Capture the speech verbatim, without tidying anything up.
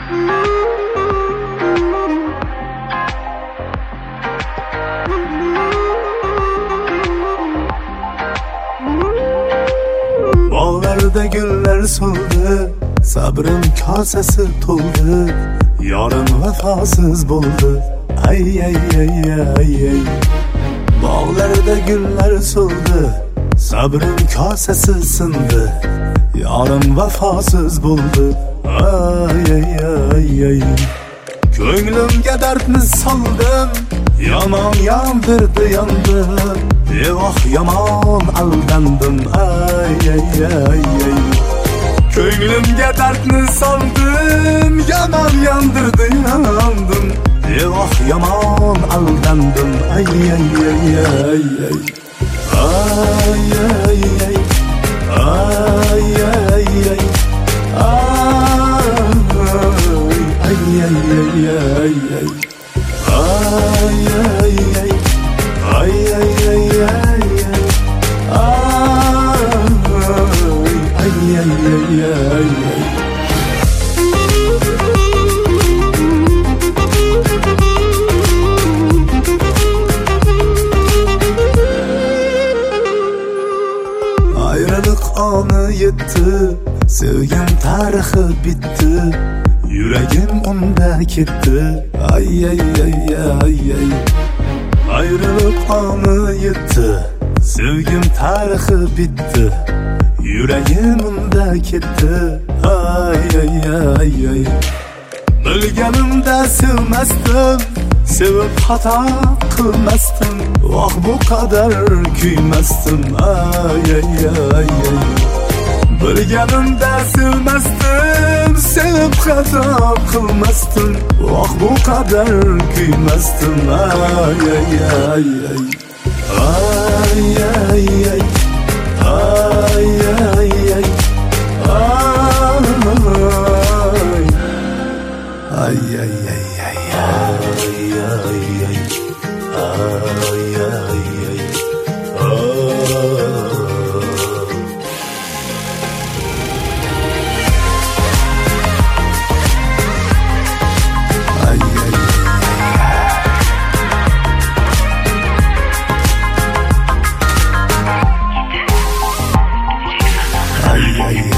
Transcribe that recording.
Bog'larda gullar soldi, sabrim kosasi to'ldi, yorim vafosiz bo'ldi. Ay ay ay ay ay. Bog'larda gullar soldi, sabrim kosasi sindi, yorim vafosiz bo'ldi. Ay ay ay ay. Ko'nglimga dardni soldim, yomon yondirdi yondim, evoh yomon aldandim. Ay ay ay ay. Ko'nglimga dardni soldim, yomon yondirdi yondim, evoh yomon aldandim. Ay ay ay ay ay. Ay ay ay. Ay ay ay. Ay ay ay ay ay. Ay ay ay. Ay ay ay ay ay. Ay ay ay ay ay. Ayrılık anı yetti, sevgim tarixi bitti, yuragim unda ketdi. Ay ay ay ay ay. Ayrılık anı yetti, sevgim tarixi bitti, yuragim unda ketdi. Ay ay ay ay. Bilganimda sevmasdim, sevib xato qilmasdim, voh bu qadar kuymasdim. Ay ay ay ay. Bilganimda sevmasdim, sevib xato qilmasdim, voh bu qadar kuymasdim. Ay ay ay ay. Ay ay ay. Ay ay ay. Ay ay ay ay. Ay ay ay.